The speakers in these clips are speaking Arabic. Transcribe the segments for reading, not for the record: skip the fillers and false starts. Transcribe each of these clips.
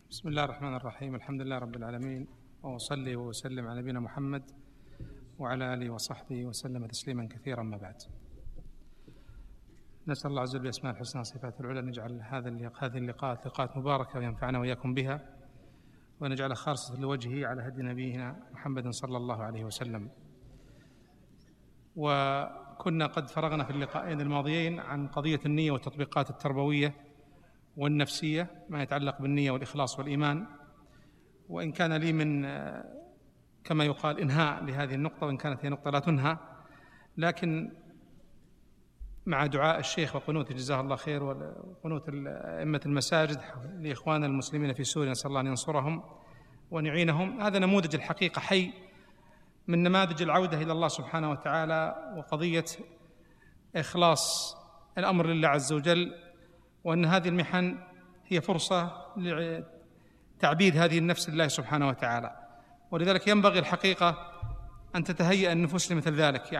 بسم الله الرحمن الرحيم. الحمد لله رب العالمين، وأصلي وأسلم على نبينا محمد وعلى آله وصحبه وسلم تسليما كثيرا. ما بعد، نسأل الله عز وجل بأسماء الحسنى وصفاته العلى أن يجعل هذه اللقاءات لقاءات مباركة وينفعنا وإياكم بها، ونجعل خالصة لوجهه على هدي نبينا محمد صلى الله عليه وسلم. وكنا قد فرغنا في اللقاءين الماضيين عن قضية النية والتطبيقات التربوية والنفسية، ما يتعلق بالنية والإخلاص والإيمان. وإن كان لي من كما يقال إنهاء لهذه النقطة، وإن كانت هي نقطة لا تنهى، لكن مع دعاء الشيخ وقنوت جزاه الله خير وقنوت أئمة المساجد لإخواننا المسلمين في سوريا، نسأل الله أن ينصرهم وأن يعينهم. هذا نموذج الحقيقة حي من نماذج العودة إلى الله سبحانه وتعالى، وقضية إخلاص الأمر لله عز وجل، وأن هذه المحن هي فرصة لتعبيد هذه النفس لله سبحانه وتعالى. ولذلك ينبغي الحقيقة أن تتهيأ النفوس لمثل ذلك.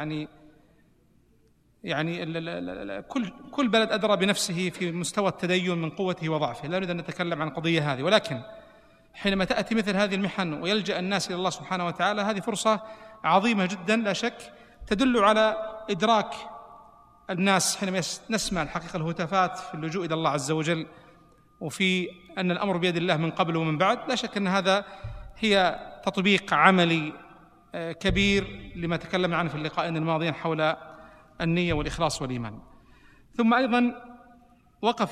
يعني كل بلد أدرى بنفسه في مستوى التدين من قوته وضعفه، لا نريد أن نتكلم عن القضية هذه، ولكن حينما تأتي مثل هذه المحن ويلجأ الناس إلى الله سبحانه وتعالى، هذه فرصة عظيمة جدا لا شك، تدل على إدراك الناس حينما نسمع الحقيقة الهتافات في اللجوء إلى الله عز وجل، وفي أن الأمر بيد الله من قبل ومن بعد. لا شك أن هذا هي تطبيق عملي كبير لما تكلمنا عنه في اللقاءين الماضيين حول النية والإخلاص والإيمان. ثم أيضا وقف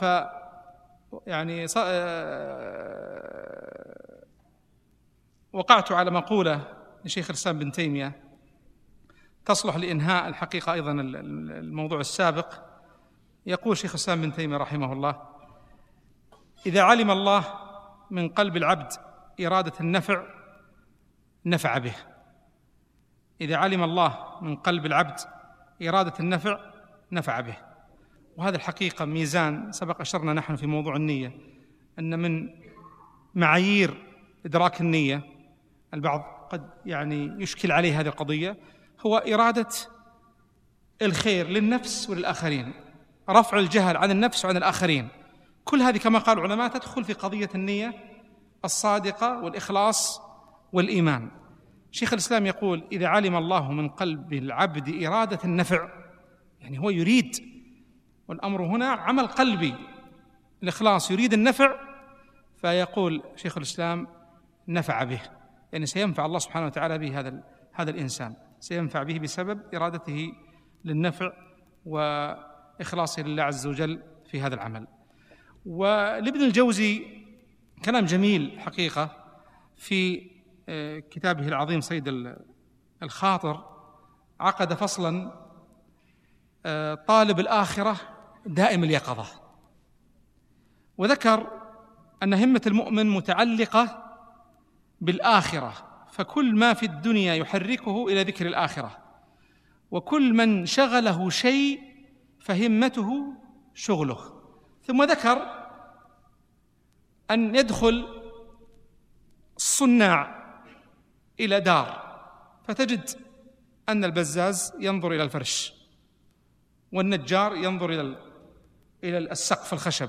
وقعت على مقولة لشيخ الإسلام بن تيمية تصلح لإنهاء الحقيقة أيضا الموضوع السابق. يقول شيخ الإسلام بن تيمية رحمه الله: إذا علم الله من قلب العبد إرادة النفع نفع به. إذا علم الله من قلب العبد إرادة النفع نفع به. وهذا الحقيقة ميزان سبق أشرنا نحن في موضوع النية، أن من معايير إدراك النية، البعض قد يشكل عليه هذه القضية، هو إرادة الخير للنفس وللآخرين، رفع الجهل عن النفس وعن الآخرين. كل هذه كما قال العلماء تدخل في قضية النية الصادقة والإخلاص والإيمان. شيخ الإسلام يقول: إذا علم الله من قلب العبد إرادة النفع، يعني هو يريد، والأمر هنا عمل قلبي، الإخلاص يريد النفع، فيقول شيخ الإسلام: نفع به، يعني سينفع الله سبحانه وتعالى به هذا الإنسان، سينفع به بسبب إرادته للنفع وإخلاصه لله عز وجل في هذا العمل. ولابن الجوزي كلام جميل حقيقة في كتابه العظيم صيد الخاطر، عقد فصلا: طالب الآخرة دائم اليقظة. وذكر أن همة المؤمن متعلقة بالآخرة، فكل ما في الدنيا يحركه إلى ذكر الآخرة، وكل من شغله شيء فهمته شغله. ثم ذكر أن يدخل الصناع إلى دار فتجد أن البزاز ينظر إلى الفرش، والنجار ينظر إلى السقف الخشب،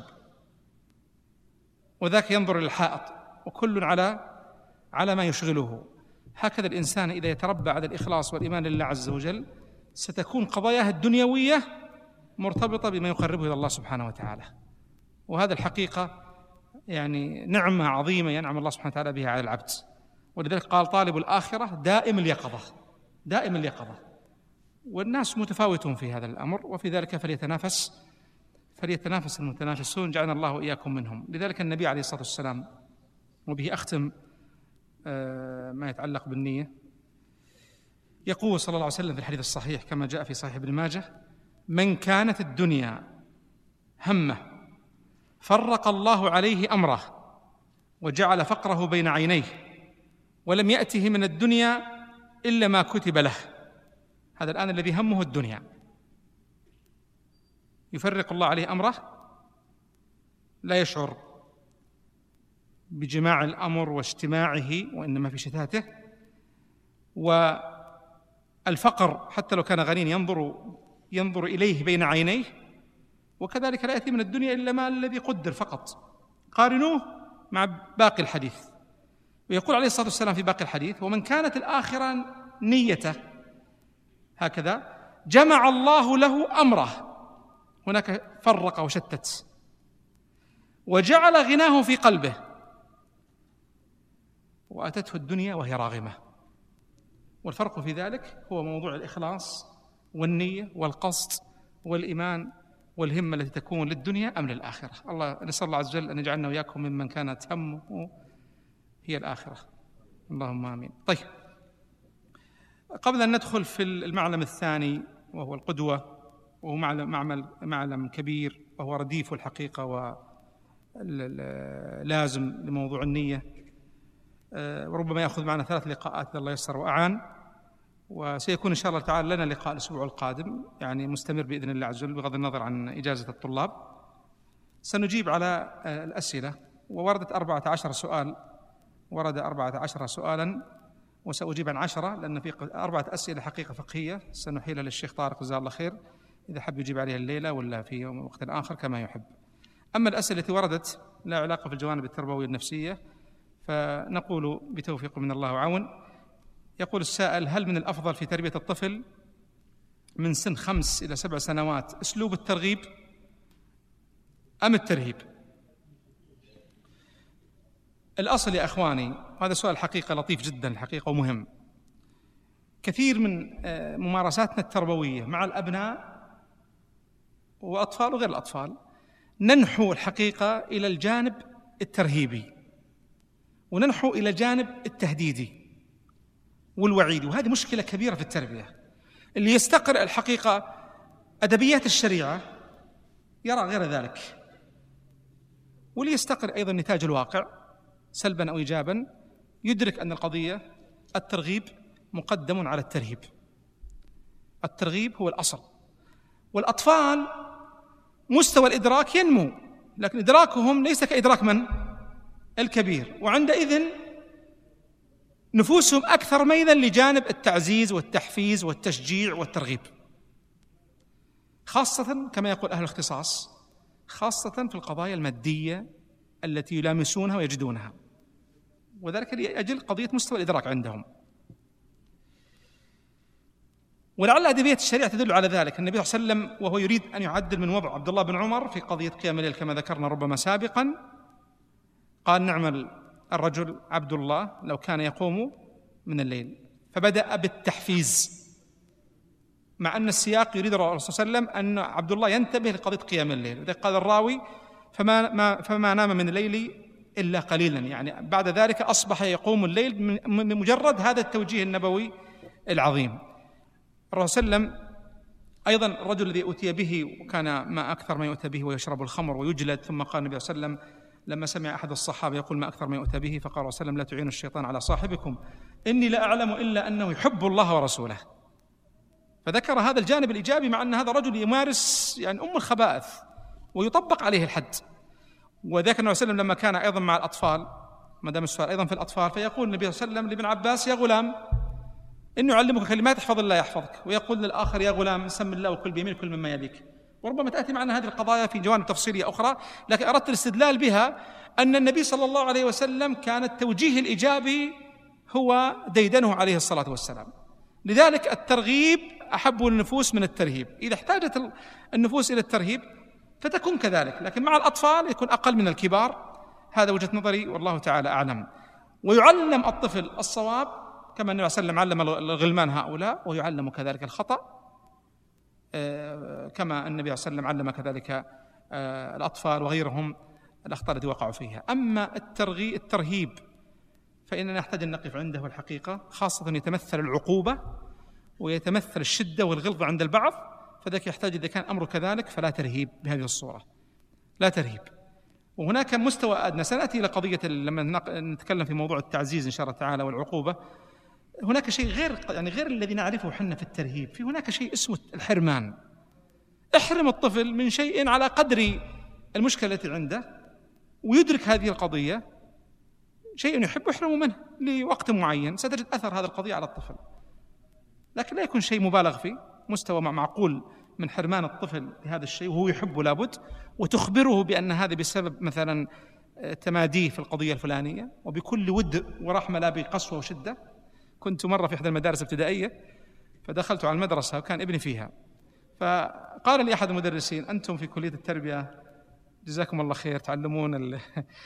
وذاك ينظر إلى الحائط، وكل على ما يشغله. هكذا الإنسان إذا يتربى على الإخلاص والإيمان لله عز وجل، ستكون قضاياه الدنيوية مرتبطة بما يقربه إلى الله سبحانه وتعالى. وهذا الحقيقة نعمة عظيمة ينعم الله سبحانه وتعالى بها على العبد. ولذلك قال: طالب الآخرة دائم اليقظة، دائم اليقظة. والناس متفاوتون في هذا الأمر، وفي ذلك فليتنافس المتنافسون، جعلنا الله وإياكم منهم. لذلك النبي عليه الصلاة والسلام، وبه أختم ما يتعلق بالنية، يقول صلى الله عليه وسلم في الحديث الصحيح كما جاء في صحيح ابن ماجه: من كانت الدنيا همه فرق الله عليه أمره وجعل فقره بين عينيه، ولم يأته من الدنيا إلا ما كتب له. هذا الآن الذي همه الدنيا، يفرق الله عليه أمره، لا يشعر بجماع الأمر واجتماعه، وإنما في شتاته. والفقر حتى لو كان غنيا ينظر إليه بين عينيه، وكذلك لا يأتي من الدنيا إلا ما الذي قدر فقط. قارنوه مع باقي الحديث. ويقول عليه الصلاة والسلام في باقي الحديث: ومن كانت الآخرة نيته هكذا جمع الله له أمره. هناك فرق وشتت، وجعل غناه في قلبه، وأتته الدنيا وهي راغمة. والفرق في ذلك هو موضوع الإخلاص والنية والقصد والإيمان والهمة التي تكون للدنيا أم للآخرة. الله نسأل الله عز وجل أن يجعلنا وإياكم ممن كانت همه هي الآخرة، اللهم آمين. طيب، قبل أن ندخل في المعلم الثاني وهو القدوة، وهو معلم كبير وهو رديف الحقيقة ولازم لموضوع النية، وربما يأخذ معنا 3 لقاءات إذا الله يسر وأعان، وسيكون إن شاء الله تعالى لنا لقاء الأسبوع القادم يعني مستمر بإذن الله عز وجل بغض النظر عن إجازة الطلاب. سنجيب على الأسئلة، ووردت 14 سؤال، ورد 14 سؤالا، وسأجيب عن 10 لأن في 4 أسئلة حقيقة فقهية سنحيلها للشيخ طارق جزاه الله خير إذا حب يجيب عليها الليلة ولا في وقت آخر كما يحب. أما الأسئلة التي وردت لا علاقة في الجوانب التربوية النفسية فنقول بتوفيق من الله وعون. يقول السائل: هل من الأفضل في تربية الطفل من سن 5 إلى 7 سنوات أسلوب الترغيب أم الترهيب؟ الأصل يا أخواني، هذا سؤال حقيقة لطيف جدا الحقيقة ومهم، كثير من ممارساتنا التربوية مع الأبناء وأطفال وغير الأطفال ننحو الحقيقة إلى الجانب الترهيبي، وننحو إلى الجانب التهديدي والوعيدي، وهذه مشكلة كبيرة في التربية. اللي يستقرأ الحقيقة أدبيات الشريعة يرى غير ذلك، واللي يستقرأ أيضا نتاج الواقع سلبا أو إيجابا يدرك أن القضية الترغيب مقدم على الترهيب. الترغيب هو الأصل، والأطفال مستوى الإدراك ينمو، لكن إدراكهم ليس كإدراك من؟ الكبير، وعندئذ نفوسهم أكثر ميلا لجانب التعزيز والتحفيز والتشجيع والترغيب، خاصة كما يقول أهل الاختصاص، خاصة في القضايا المادية التي يلامسونها ويجدونها، وذلك لأجل قضية مستوى الإدراك عندهم. ولعل أدبية الشريعة تدل على ذلك. النبي صلى الله عليه وسلم وهو يريد أن يعدل من وضع عبد الله بن عمر في قضية قيام الليل كما ذكرنا ربما سابقا، قال: نعم الرجل عبد الله لو كان يقوم من الليل، فبدأ بالتحفيز، مع أن السياق يريد الرسول صلى الله عليه وسلم أن عبد الله ينتبه لقضية قيام الليل. لذلك قال الراوي: فما نام من الليل إلا قليلا، يعني بعد ذلك أصبح يقوم الليل من مجرد هذا التوجيه النبوي العظيم. الرسول صلى الله عليه وسلم أيضا الرجل الذي أتي به وكان ما أكثر ما يؤتى به ويشرب الخمر ويجلد، ثم قال النبي صلى الله عليه وسلم لما سمع أحد الصحابة يقول ما أكثر ما يؤتى به، فقال الرسول صلى الله عليه وسلم: لا تعينوا الشيطان على صاحبكم إني لا أعلم إلا أنه يحب الله ورسوله. فذكر هذا الجانب الإيجابي، مع أن هذا رجل يمارس يعني الخبائث ويطبق عليه الحد. وذاك النبي صلى الله عليه وسلم لما كان أيضا مع الأطفال، ما دام السؤال أيضا في الأطفال، فيقول النبي صلى الله عليه وسلم لابن عباس: يا غلام إني أعلمك كلمات احفظ الله يحفظك، ويقول للآخر: يا غلام سم الله وكل بيمينك كل مما يليك. وربما تأتي معنا هذه القضايا في جوانب تفصيلية أخرى، لكن أردت الاستدلال بها أن النبي صلى الله عليه وسلم كان التوجيه الإيجابي هو ديدنه عليه الصلاة والسلام. لذلك الترغيب أحب النفوس من الترهيب. إذا احتاجت النفوس إلى الترهيب فتكون كذلك، لكن مع الأطفال يكون أقل من الكبار. هذا وجهة نظري والله تعالى أعلم. ويعلم الطفل الصواب كما النبي صلى الله عليه وسلم علم الغلمان هؤلاء، ويعلم كذلك الخطأ كما النبي صلى الله عليه وسلم علم كذلك الأطفال وغيرهم الأخطاء التي وقعوا فيها. أما الترهيب فإننا نحتاج أن نقف عنده الحقيقة، خاصة يتمثل العقوبة ويتمثل الشدة والغلظة عند البعض، فذلك يحتاج إذا كان أمر كذلك فلا ترهيب بهذه الصورة، لا ترهيب. وهناك مستوى أدنى، سنأتي إلى قضية لما نتكلم في موضوع التعزيز إن شاء الله تعالى والعقوبة. هناك شيء غير الذي نعرفه حنا في الترهيب، في هناك شيء اسمه الحرمان. احرم الطفل من شيء على قدر المشكلة التي عنده، ويدرك هذه القضية، شيء يحب يحرمه منه لوقت معين، ستجد أثر هذه القضية على الطفل، لكن لا يكون شيء مبالغ فيه، مستوى معقول من حرمان الطفل لهذا الشيء وهو يحبه لابد، وتخبره بأن هذا بسبب مثلا تماديه في القضية الفلانية وبكل ود ورحمة لا بقسوة وشدة. كنت مرة في إحدى المدارس الابتدائية فدخلت على المدرسة وكان ابني فيها، فقال لي أحد المدرسين: أنتم في كلية التربية جزاكم الله خير تعلمون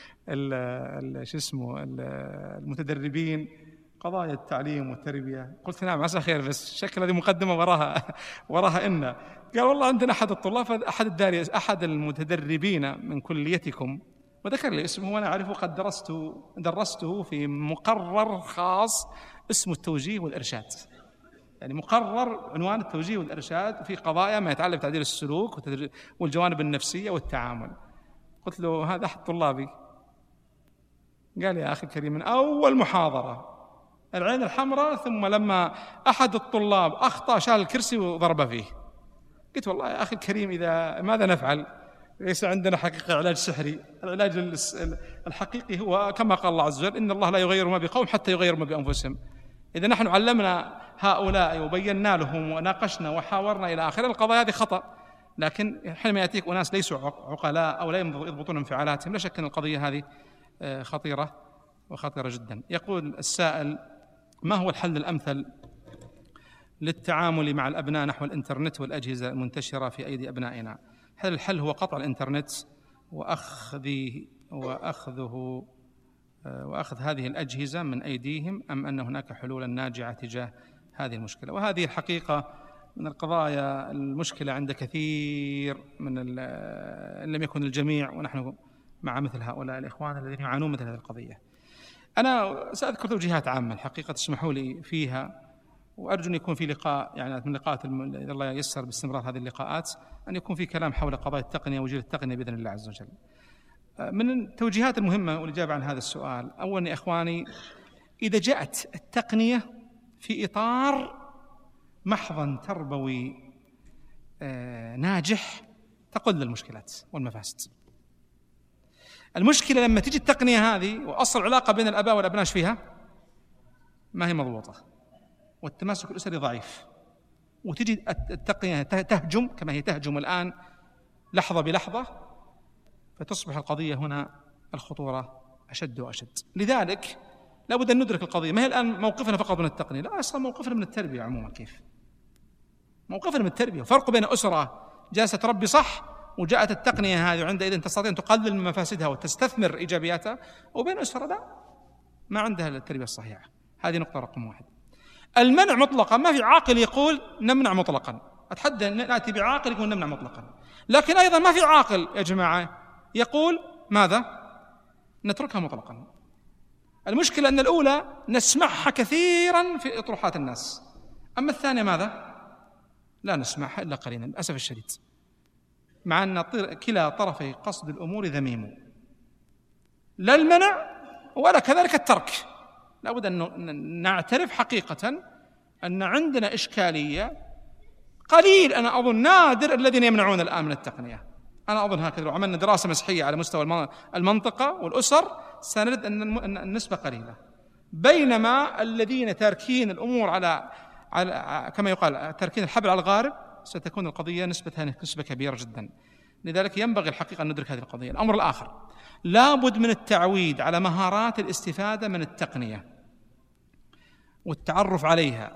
المتدربين قضايا التعليم والتربية. قلت: نعم عسى خير، بس شكل هذه مقدمة وراها إن. قال: والله عندنا أحد الطلاب أحد المتدربين من كليتكم، وذكر لي اسمه وأنا أعرفه، قد درسته في مقرر خاص اسمه التوجيه والإرشاد، يعني مقرر عنوان التوجيه والإرشاد في قضايا ما يتعلق بتعديل السلوك والجوانب النفسية والتعامل. قلت له: هذا أحد طلابي. قال: يا أخي الكريم، من أول محاضرة العين الحمراء، ثم لما أحد الطلاب أخطأ شال الكرسي وضرب فيه. قلت: والله يا أخي الكريم، ماذا نفعل؟ ليس عندنا حقيقة علاج سحري. العلاج الحقيقي هو كما قال الله عز وجل: إن الله لا يغير ما بقوم حتى يغيروا ما بأنفسهم. إذا نحن علمنا هؤلاء وبينا لهم وناقشنا وحاورنا إلى آخره، القضايا هذه خطأ، لكن حينما يأتيك أناس ليسوا عقلاء أو لا يضبطون انفعالاتهم، لا شك أن القضية هذه خطيرة وخطيرة جدا. يقول السائل: ما هو الحل الأمثل للتعامل مع الأبناء نحو الإنترنت والأجهزة المنتشرة في أيدي أبنائنا؟ هل الحل هو قطع الإنترنت وأخذ هذه الأجهزة من أيديهم، أم أن هناك حلولا ناجعة تجاه هذه المشكلة؟ وهذه الحقيقة من القضايا المشكلة عند كثير إن لم يكن الجميع، ونحن مع مثل هؤلاء الإخوان الذين يعانون مثل هذه القضية. أنا سأذكر توجيهات عامة الحقيقة تسمحوا لي فيها، وأرجو أن يكون في لقاء، يعني من لقاءات إذا الله ييسر باستمرار هذه اللقاءات، أن يكون في كلام حول قضايا التقنية وجيل التقنية بإذن الله عز وجل. من التوجيهات المهمة والإجابة عن هذا السؤال: أولا يا إخواني، إذا جاءت التقنية في إطار محضن تربوي ناجح تقل المشكلات والمفاسد. المشكلة لما تجي التقنية هذه وأصل العلاقة بين الآباء والأبناء فيها ما هي مضبوطة، والتماسك الأسري ضعيف، وتجي التقنية تهجم كما هي تهجم الآن لحظة بلحظة، فتصبح القضية هنا الخطورة أشد وأشد. لذلك لابد أن ندرك القضية، ما هي الآن موقفنا فقط من التقنية، لا، أصلا موقفنا من التربية عموما. كيف موقفنا من التربية؟ فرق بين أسرة جالسة تربي صح وجاءت التقنية هذه وعندئذ تستطيع أن تقلل من مفاسدها وتستثمر إيجابياتها، وبين أسرة لا، ما عندها التربية الصحيحة. هذه نقطة رقم واحد. المنع مطلقا، ما في عاقل يقول نمنع مطلقا، أتحدى أن نأتي بعاقل يقول نمنع مطلقا، لكن أيضا ما في عاقل يا جماعة يقول ماذا؟ نتركها مطلقا. المشكلة أن الأولى نسمعها كثيرا في أطروحات الناس، أما الثانية ماذا؟ لا نسمعها إلا قليلا للأسف الشديد، مع أن كلا طرفي قصد الأمور ذميم، لا المنع ولا كذلك الترك. لابد أن نعترف حقيقة أن عندنا إشكالية. قليل، أنا أظن نادر الذين يمنعون الآن من التقنية. أنا أظن هكذا، لو عملنا دراسة مسحية على مستوى المنطقة والأسر سنجد أن النسبة قليلة، بينما الذين تاركين الأمور على كما يقال تاركين الحبل على الغارب ستكون القضية نسبتها نسبة كبيرة جدا. لذلك ينبغي الحقيقة أن ندرك هذه القضية. الأمر الآخر، لابد من التعويد على مهارات الاستفادة من التقنية والتعرف عليها،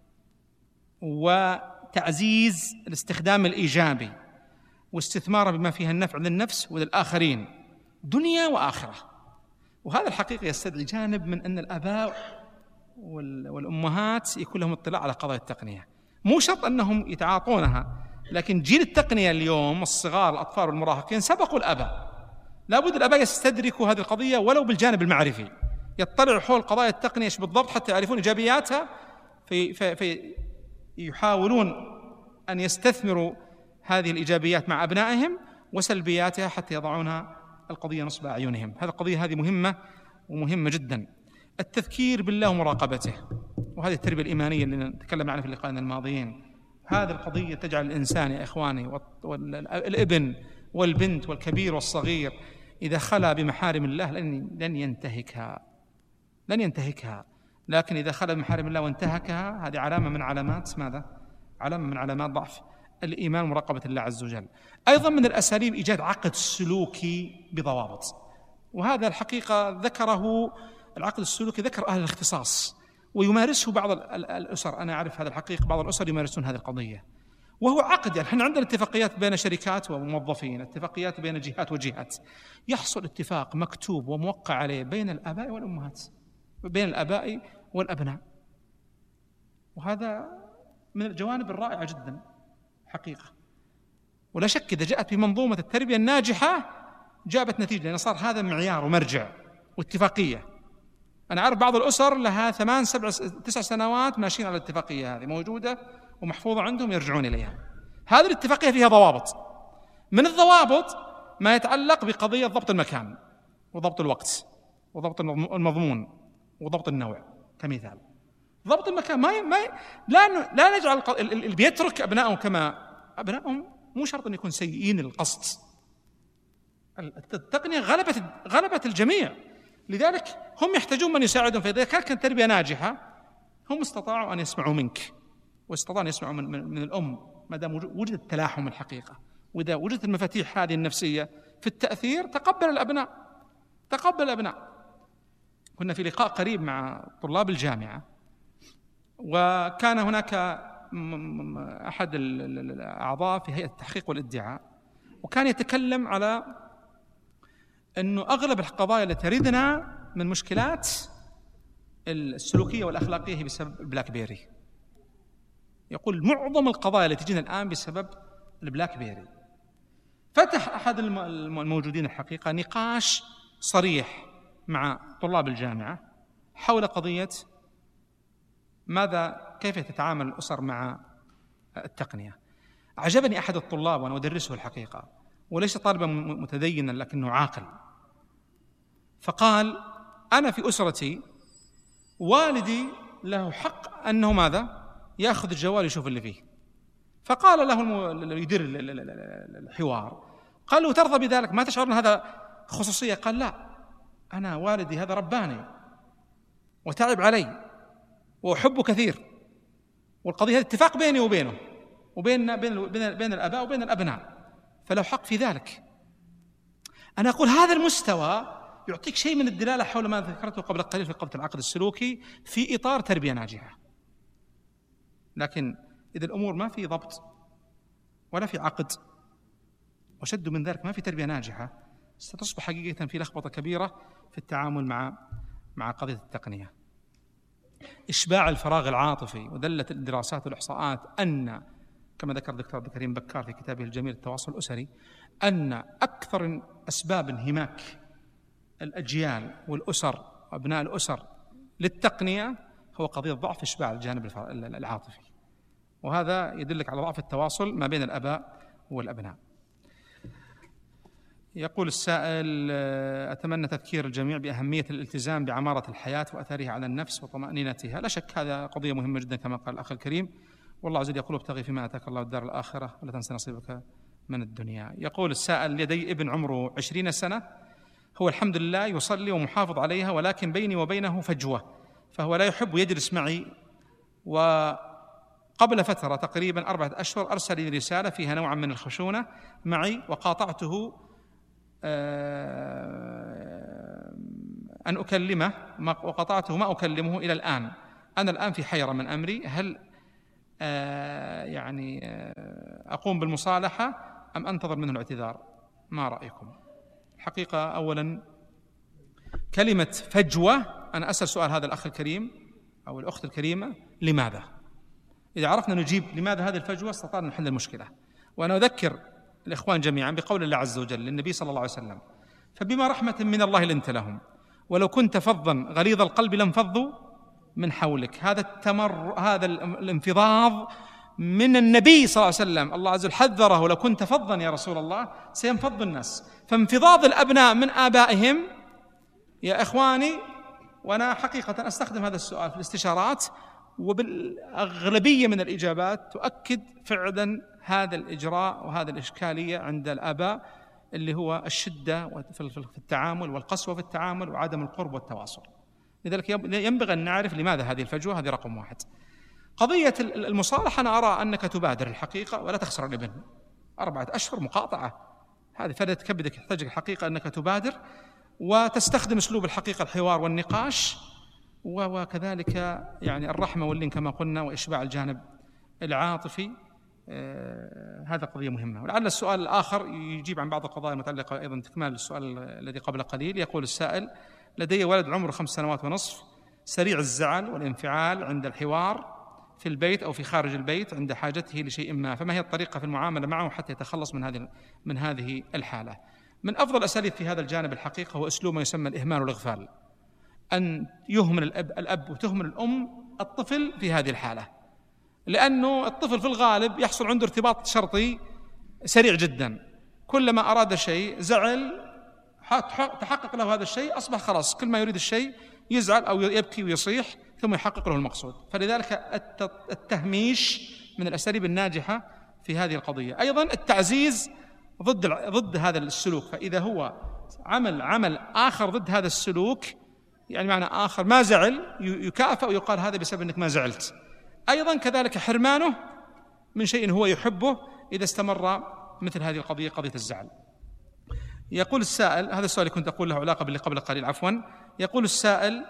وتعزيز الاستخدام الإيجابي واستثمارها بما فيها النفع للنفس وللآخرين دنيا وآخرة. وهذا الحقيقة يستدعي جانب من أن الآباء والأمهات يكون لهم اطلاع على قضايا التقنية، مو شرط أنهم يتعاطونها، لكن جيل التقنية اليوم الصغار الأطفال والمراهقين سبقوا الآباء. لابد الآباء يستدركوا هذه القضية ولو بالجانب المعرفي، يطلعوا حول قضايا التقنية بالضبط حتى يعرفون إيجابياتها، في يحاولون أن يستثمروا هذه الإيجابيات مع أبنائهم، وسلبياتها حتى يضعونها القضية نصب أعينهم. هذه القضية هذه مهمة ومهمة جدا. التذكير بالله ومراقبته، وهذه التربية الإيمانية اللي نتكلم عنها في اللقاءين الماضيين. هذه القضية تجعل الإنسان يا إخواني، والابن والبنت والكبير والصغير، إذا خلا بمحارم الله لن ينتهكها، لكن إذا خلا بمحارم الله وانتهكها هذه علامة من علامات ماذا؟ علامة من علامات ضعف الإيمان ومراقبة الله عز وجل. أيضا من الأساليب إيجاد عقد سلوكي بضوابط. وهذا الحقيقة ذكره العقد السلوكي، ذكر أهل الاختصاص ويمارسه بعض الأسر. أنا أعرف هذا الحقيقة، بعض الأسر يمارسون هذه القضية، وهو عقد. يعني احنا عندنا اتفاقيات بين شركات وموظفين، اتفاقيات بين جهات وجهات، يحصل اتفاق مكتوب وموقع عليه بين الآباء والأمهات، بين الآباء والأبناء، وهذا من الجوانب الرائعة جدا حقيقة. ولا شك إذا جاءت بمنظومة التربية الناجحة جابت نتيجة، لأن صار هذا معيار ومرجع واتفاقية. أنا أعرف بعض الأسر لها 8 7 9 سنوات ماشيين على الاتفاقية هذه، موجودة ومحفوظة عندهم يرجعون إليها. هذه الاتفاقية فيها ضوابط، من الضوابط ما يتعلق بقضية ضبط المكان وضبط الوقت وضبط المضمون وضبط النوع. كمثال ضبط المكان، لا نجعل اللي بيترك أبنائهم كما أبنائهم مو شرط أن يكون سيئين القصد. التقنية غلبت الجميع، لذلك هم يحتاجون من يساعدهم. فإذا كانت تربية ناجحة هم استطاعوا أن يسمعوا منك، واستطاعوا أن يسمعوا من الأم، ما دام وجد التلاحم الحقيقة، وإذا وجدت المفاتيح هذه النفسية في التأثير تقبل الأبناء. كنا في لقاء قريب مع طلاب الجامعة، وكان هناك أحد الأعضاء في هيئة التحقيق والادعاء، وكان يتكلم على أنه أغلب القضايا التي تردنا من مشكلات السلوكية والأخلاقية هي بسبب البلاك بيري. يقول معظم القضايا التي تجينا الآن بسبب البلاك بيري. فتح أحد الموجودين الحقيقة نقاش صريح مع طلاب الجامعة حول قضية كيف تتعامل الأسر مع التقنية. أعجبني أحد الطلاب وأنا أدرسه الحقيقة، وليس طالبا متدينا لكنه عاقل، فقال: أنا في أسرتي والدي له حق أنه يأخذ الجوال يشوف اللي فيه. فقال له يدير الحوار، قال له: ترضى بذلك؟ ما تشعر أن هذا خصوصية؟ قال: لا، أنا والدي هذا رباني وتعب علي وأحبه كثير، والقضية اتفاق بيني وبينه بين الآباء وبين الأبناء، فله حق في ذلك. أنا أقول هذا المستوى يعطيك شيء من الدلالة حول ما ذكرته قبل قليل في قضية العقد السلوكي في إطار تربية ناجحة. لكن إذا الأمور ما في ضبط ولا في عقد، وشد من ذلك ما في تربية ناجحة، ستصبح حقيقة في لخبطة كبيرة في التعامل مع قضية التقنية. إشباع الفراغ العاطفي، ودلت الدراسات والإحصاءات أن كما ذكر الدكتور عبد الكريم بكار في كتابه الجميل التواصل الأسري أن أكثر أسباب انهماك الأجيال والأسر وأبناء الأسر للتقنية هو قضية ضعف إشباع الجانب العاطفي، وهذا يدلك على ضعف التواصل ما بين الآباء والأبناء. يقول السائل: أتمنى تذكير الجميع بأهمية الالتزام بعمارة الحياة وأثرها على النفس وطمأنينتها. لا شك هذا قضية مهمة جدا كما قال الأخ الكريم، والله عز وجل يقول: ابتغي فيما آتاك الله الدار الآخرة ولا تنس نصيبك من الدنيا. يقول السائل: لدي ابن عمره 20 سنة، هو الحمد لله يصلي ومحافظ عليها، ولكن بيني وبينه فجوة، فهو لا يحب يجلس معي. وقبل فترة تقريبا 4 أشهر أرسل لي رسالة فيها نوعا من الخشونة معي، وقاطعته أن أكلمه، وقطعته ما أكلمه إلى الآن. أنا الآن في حيرة من أمري، هل أقوم بالمصالحة أم أنتظر منه الاعتذار؟ ما رأيكم؟ الحقيقة أولا كلمة فجوة، أنا أسأل سؤال هذا الأخ الكريم أو الأخت الكريمة: لماذا؟ إذا عرفنا نجيب لماذا هذه الفجوة استطعنا نحل المشكلة. وأنا أذكر الإخوان جميعا بقول الله عز وجل للنبي صلى الله عليه وسلم: فبما رحمة من الله لنت لهم ولو كنت فظا غليظ القلب لانفضوا من حولك. هذا الانفضاض من النبي صلى الله عليه وسلم. الله عز وجل حذره: ولو كنت فظا يا رسول الله سينفض الناس. فانفضاض الأبناء من آبائهم يا إخواني، وأنا حقيقة أستخدم هذا السؤال في الاستشارات، وبالأغلبية من الإجابات تؤكد فعلا هذا الإجراء وهذا الإشكالية عند الآباء، اللي هو الشدة في التعامل والقسوة في التعامل وعدم القرب والتواصل. لذلك ينبغي أن نعرف لماذا هذه الفجوة. هذه رقم 1. قضية المصالحة، أنا أرى أنك تبادر الحقيقة ولا تخسر الابن. 4 أشهر مقاطعة، هذه فلت كبدك، يحتاج الحقيقة أنك تبادر وتستخدم أسلوب الحقيقة الحوار والنقاش، وكذلك يعني الرحمة واللين كما قلنا، وإشباع الجانب العاطفي. هذا قضية مهمة. ولعل السؤال الآخر يجيب عن بعض القضايا المتعلقة أيضا تكمال السؤال الذي قبل قليل. يقول السائل: لدي ولد عمره 5 سنوات ونصف، سريع الزعل والانفعال عند الحوار في البيت أو في خارج البيت عند حاجته لشيء ما، فما هي الطريقة في المعاملة معه حتى يتخلص من هذه الحالة؟ من أفضل الأساليب في هذا الجانب الحقيقة هو أسلوب ما يسمى الإهمال والإغفال، أن يهمل الأب وتهمل الأم الطفل في هذه الحالة، لأنه الطفل في الغالب يحصل عنده ارتباط شرطي سريع جدا، كلما أراد شيء زعل تحقق له هذا الشيء، أصبح خلاص كل ما يريد الشيء يزعل أو يبكي ويصيح ثم يحقق له المقصود. فلذلك التهميش من الأساليب الناجحة في هذه القضية. أيضا التعزيز ضد هذا السلوك، فإذا هو عمل آخر ضد هذا السلوك، يعني معنى آخر ما زعل، يكافئ ويقال هذا بسبب أنك ما زعلت. أيضا كذلك حرمانه من شيء هو يحبه إذا استمر مثل هذه القضية، قضية الزعل. يقول السائل، هذا السؤال كنت أقول له علاقة باللي قبل قليل عفوا. يقول السائل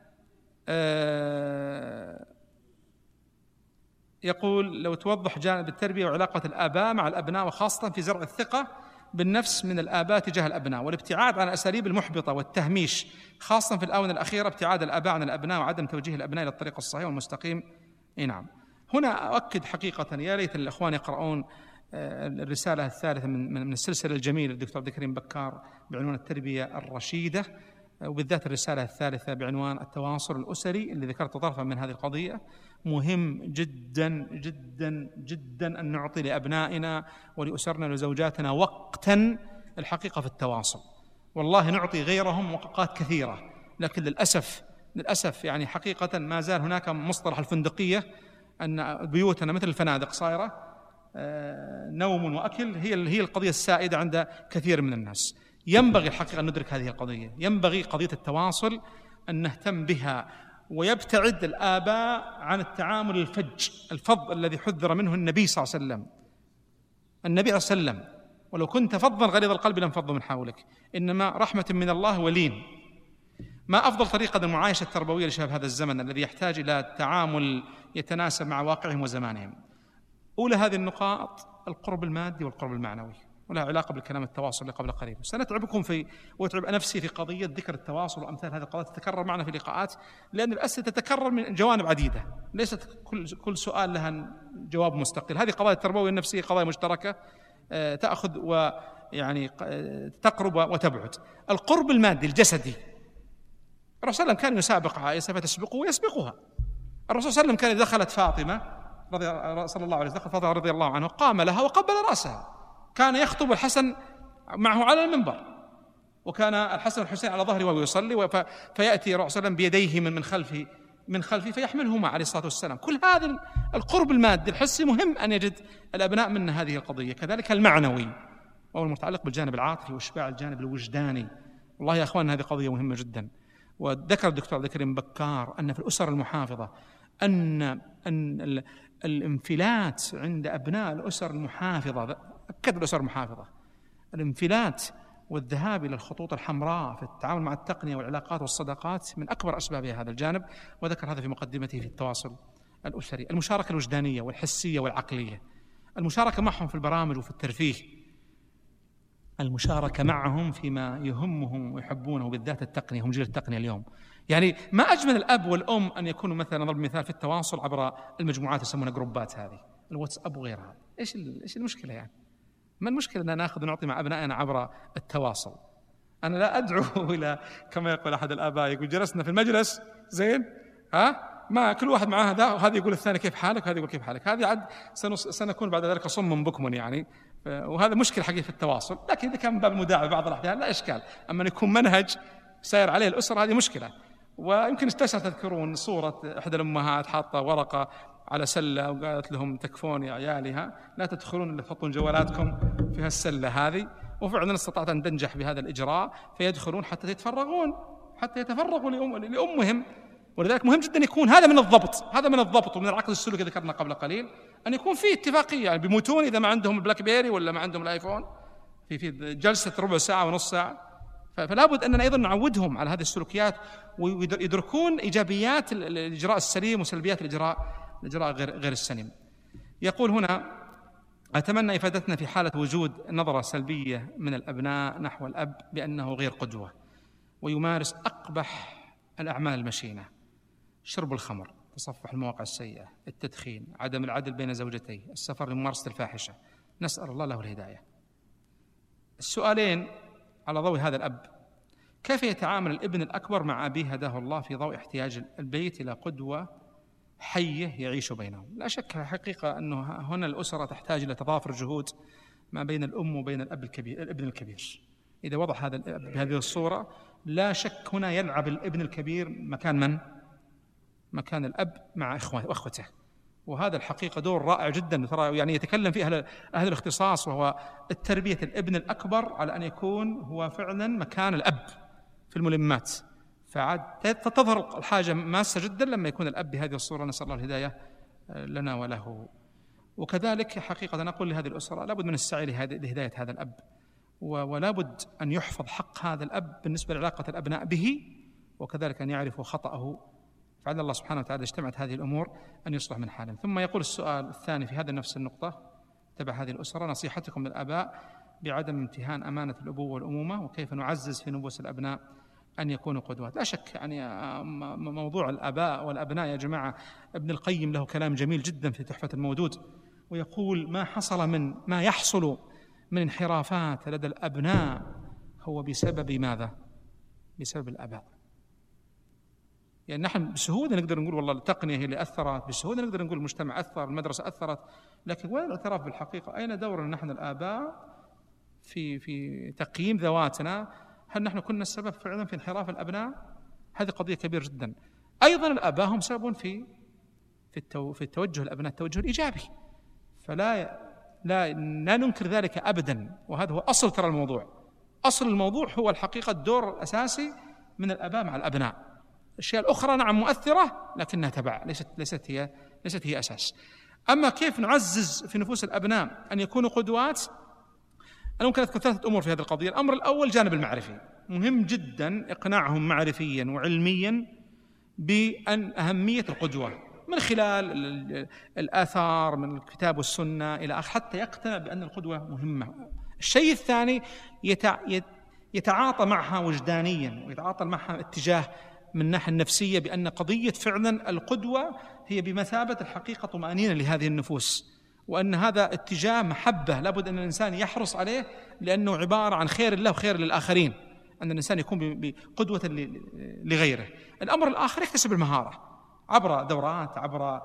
يقول: لو توضح جانب التربية وعلاقة الآباء مع الأبناء، وخاصة في زرع الثقة بالنفس من الآباء تجاه الأبناء، والابتعاد عن الأساليب المحبطة والتهميش، خاصة في الآونة الأخيرة ابتعاد الآباء عن الأبناء وعدم توجيه الأبناء إلى الطريق الصحيح والمستقيم. نعم، هنا أؤكد حقيقة، يا ليت الأخوان يقرؤون الرسالة الثالثة من السلسلة الجميلة للدكتور عبد الكريم بكار بعنوان التربية الرشيدة، وبالذات الرسالة الثالثة بعنوان التواصل الأسري اللي ذكرت طرفا من هذه القضية. مهم جدا جدا جدا أن نعطي لأبنائنا ولأسرنا ولزوجاتنا وقتا الحقيقة في التواصل. والله نعطي غيرهم أوقات كثيرة، لكن للأسف يعني حقيقة ما زال هناك مصطلح الفندقية، أن بيوتنا مثل الفنادق صايرة، نوم وأكل هي القضية السائدة عند كثير من الناس. ينبغي الحقيقة أن ندرك هذه القضية، ينبغي قضية التواصل أن نهتم بها، ويبتعد الآباء عن التعامل الفظ الذي حذر منه النبي صلى الله عليه وسلم. النبي صلى الله عليه وسلم: ولو كنت فظا غليظ القلب لانفضوا من حولك، إنما رحمة من الله ولين. ما أفضل طريقة المعايشة التربوية لشباب هذا الزمن الذي يحتاج إلى تعامل يتناسب مع واقعهم وزمانهم؟ أولى هذه النقاط القرب المادي والقرب المعنوي، ولها علاقة بالكلام التواصل اللي قبل قليل. سنتعبكم وأتعب نفسي في قضية ذكر التواصل وأمثال هذه القضايا، تتكرر معنا في لقاءات، لأن الأسئلة تتكرر من جوانب عديدة، ليست كل سؤال لها جواب مستقل. هذه قضايا التربوية النفسية قضايا مشتركة تأخذ ويعني تقرب وتبعد. القرب المادي الجسدي، الرسول صلى الله عليه وسلم كان يسابق عائشة فتسبقه ويسبقها. الرسول صلى الله عليه وسلم كان إذا دخلت فاطمة صلى الله عليه وسلم، دخل فاطمة رضي الله عنها، قام لها وقبل رأسها. كان يخطب الحسن معه على المنبر، وكان الحسن والحسين على ظهره وهو يصلي، فيأتي الرسول صلى الله عليه وسلم بيديه من خلفه فيحملهما عليه الصلاة والسلام. كل هذا القرب المادي الحسي مهم أن يجد الأبناء من هذه القضية. كذلك المعنوي وهو المتعلق بالجانب العاطفي وإشباع الجانب الوجداني. والله يا أخوان هذه قضية مهمة جدا. وذكر الدكتور عبد الكريم بكار أن في الأسر المحافظة أن الانفلات عند أبناء الأسر المحافظة، أكد الأسر المحافظة، الانفلات والذهاب إلى الخطوط الحمراء في التعامل مع التقنية والعلاقات والصداقات من أكبر أسبابها هذا الجانب، وذكر هذا في مقدمته في التواصل الأسري. المشاركة الوجدانية والحسية والعقلية، المشاركة معهم في البرامج وفي الترفيه، المشاركة معهم فيما يهمهم ويحبونه، بالذات التقنية، هم جيل التقنية اليوم. يعني ما أجمل الأب والأم أن يكونوا مثلا، نضرب مثال، في التواصل عبر المجموعات يسمونها جروبات، هذه الواتساب وغيرها. إيش المشكلة يعني؟ ما المشكلة أن نأخذ ونعطي مع أبنائنا عبر التواصل؟ أنا لا أدعو إلى كما يقول أحد الآباء، يقول جلسنا في المجلس زين، ما كل واحد معاه هذا، وهذا يقول الثاني كيف حالك، وهذا يقول كيف حالك. هذه عاد سنكون بعد ذلك صم بكم يعني، وهذا مشكلة حقيقة في التواصل. لكن إذا كان من باب المداعبة بعض الأحيان لا إشكال، أما أن يكون منهج سير عليه الأسرة هذه مشكلة. ويمكن تذكرون صورة إحدى الأمهات حاطة ورقة على سلة وقالت لهم تكفون يا عيالها، لا تدخلون إلا تحطون جوالاتكم في هالسلة هذه. وفعلا استطاعت أن تنجح بهذا الإجراء، فيدخلون حتى يتفرغوا لأمهم. ولذلك مهم جدا يكون هذا من الضبط ومن العقد السلوكي الذي ذكرنا قبل قليل، أن يكون في اتفاقية، يعني بيموتون إذا ما عندهم البلاك بيري ولا ما عندهم الآيفون في جلسة ربع ساعة ونص ساعة، فلا بد أننا أيضا نعودهم على هذه السلوكيات ويدركون إيجابيات الإجراء السليم وسلبيات الإجراء غير السليم. يقول هنا: أتمنى إفادتنا في حالة وجود نظرة سلبية من الأبناء نحو الأب بأنه غير قدوة ويمارس أقبح الأعمال المشينة، شرب الخمر، تصفح المواقع السيئة، التدخين، عدم العدل بين زوجتيه، السفر لممارسة الفاحشة، نسأل الله له الهداية. السؤالين على ضوء هذا الأب: كيف يتعامل الابن الأكبر مع أبيه هداه الله في ضوء احتياج البيت إلى قدوة حية يعيش بينهم؟ لا شك حقيقة أنه هنا الأسرة تحتاج إلى تضافر جهود ما بين الأم وبين الابن الكبير. إذا وضع هذا الأب بهذه الصورة لا شك هنا يلعب الابن الكبير مكان من؟ مكان الأب مع أخوته، وهذا الحقيقة دور رائع جدا ترى يعني يتكلم فيه أهل الاختصاص، وهو التربية الابن الأكبر على أن يكون هو فعلا مكان الأب في الملمات. فعاد تظهر الحاجة ماسة جدا لما يكون الأب بهذه الصورة، نسأل الله الهداية لنا وله. وكذلك حقيقة نقول لهذه الأسرة لابد من السعي لهداية هذا الأب، ولا بد أن يحفظ حق هذا الأب بالنسبة لعلاقة الأبناء به، وكذلك أن يعرفوا خطأه، فعل الله سبحانه وتعالى اجتمعت هذه الأمور أن يصلح من حالهم. ثم يقول السؤال الثاني في هذا نفس النقطة تبع هذه الأسرة: نصيحتكم للآباء بعدم امتهان أمانة الأبوة والأمومة، وكيف نعزز في نفوس الأبناء أن يكونوا قدوات. لا شك يعني موضوع الآباء والأبناء يا جماعة ابن القيم له كلام جميل جدا في تحفة المودود، ويقول: ما يحصل من انحرافات لدى الأبناء هو بسبب ماذا؟ بسبب الآباء. يعني نحن بسهولة نقدر نقول والله التقنية هي اللي أثرت، بسهولة نقدر نقول المجتمع أثر، المدرسة أثرت، لكن وين الاعتراف بالحقيقة؟ أين دورنا نحن الآباء في تقييم ذواتنا؟ هل نحن كنا السبب فعلا في انحراف الأبناء؟ هذه قضية كبيرة جدا. أيضا الآباء هم سبب في التوجه الأبناء التوجه الإيجابي، لا ننكر ذلك أبدا، وهذا هو أصل ترى الموضوع. أصل الموضوع هو الحقيقة الدور الأساسي من الآباء مع الأبناء. الأشياء الأخرى نعم مؤثرة لكنها تبع، ليست هي أساس. أما كيف نعزز في نفوس الأبناء أن يكونوا قدوات، أنا ممكن أذكر 3 أمور في هذه القضية. الأمر الأول جانب المعرفي، مهم جدا إقناعهم معرفيا وعلميا بأن أهمية القدوة من خلال الآثار من الكتاب والسنة إلى آخره، حتى يقتنع بأن القدوة مهمة. الشيء الثاني يتعاطى معها وجدانيا، ويتعاطى معها اتجاه من الناحية النفسية بأن قضية فعلا القدوة هي بمثابة الحقيقة طمأنينة لهذه النفوس، وأن هذا اتجاه محبة لابد أن الإنسان يحرص عليه، لأنه عبارة عن خير الله وخير للآخرين، أن الإنسان يكون بقدوة لغيره. الأمر الآخر يكتسب المهارة عبر دورات، عبر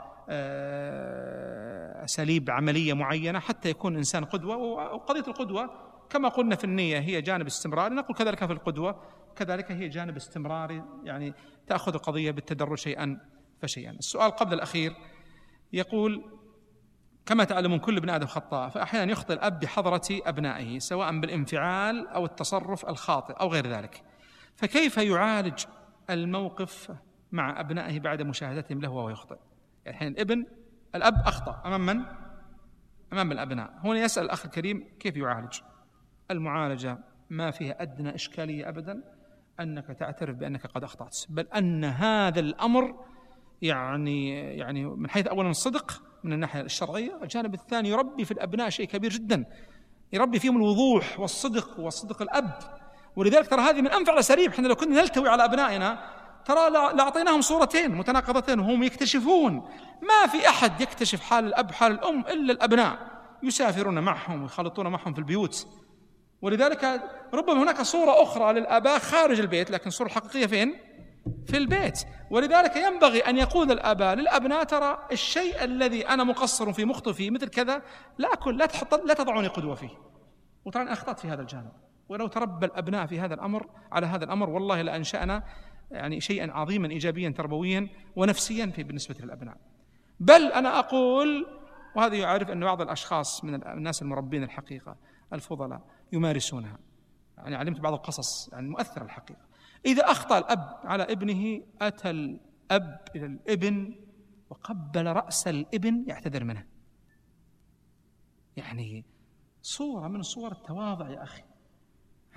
أساليب عملية معينة حتى يكون الإنسان قدوة. وقضية القدوة كما قلنا في النية هي جانب استمراري، نقول كذلك في القدوة كذلك هي جانب استمراري، يعني تأخذ القضية بالتدرج شيئا فشيئا. السؤال قبل الأخير يقول: كما تعلمون كل ابن آدم خطاء، فأحيانا يخطئ الأب بحضرة أبنائه سواء بالانفعال أو التصرف الخاطئ أو غير ذلك، فكيف يعالج الموقف مع أبنائه بعد مشاهدتهم له وهو يخطئ؟ يعني الحين الأب أخطأ أمام من؟ أمام الأبناء. هنا يسأل الأخ الكريم كيف يعالج؟ المعالجة ما فيها أدنى إشكالية أبدا أنك تعترف بأنك قد أخطأت، بل أن هذا الأمر يعني من حيث أولا الصدق من الناحية الشرعية، الجانب الثاني يربي في الأبناء شيء كبير جدا، يربي فيهم الوضوح والصدق الأب. ولذلك ترى هذه من أنفع الأساليب. احنا لو كنا نلتوي على أبنائنا ترى لأعطيناهم صورتين متناقضتين وهم يكتشفون. ما في أحد يكتشف حال الأب حال الأم إلا الأبناء، يسافرون معهم ويخلطون معهم في البيوت. ولذلك ربما هناك صورة أخرى للآباء خارج البيت، لكن الصورة الحقيقية فين؟ في البيت. ولذلك ينبغي أن يقول الآباء للأبناء: ترى الشيء الذي أنا مقصر فيه مخطئ فيه مثل كذا لا تضعوني قدوة فيه، وترى أنا أخطأت في هذا الجانب. ولو تربى الأبناء في هذا الأمر على هذا الأمر والله لأنشأنا يعني شيئا عظيما إيجابيا تربويا ونفسيا بالنسبة للأبناء. بل أنا أقول، وهذا يعرف أن بعض الأشخاص من الناس المربين الحقيقة الفضلاء يمارسونها، يعني علمت بعض القصص يعني مؤثرة الحقيقة. إذا أخطأ الأب على ابنه أتى الأب إلى الابن وقبل رأس الابن يعتذر منه. يعني صورة من صور التواضع يا أخي.